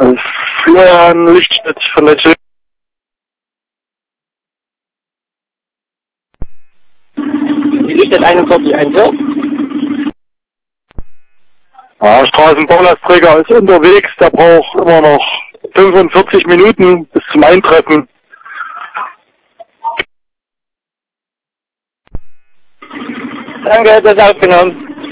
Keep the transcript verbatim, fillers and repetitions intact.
Also Florian Lichtschnitt von der G. Die Lichtschnitt einundvierzig eins. Ja, Straßenbaulasträger ist unterwegs, der braucht immer noch fünfundvierzig Minuten bis zum Eintreffen. Danke, das ist aufgenommen.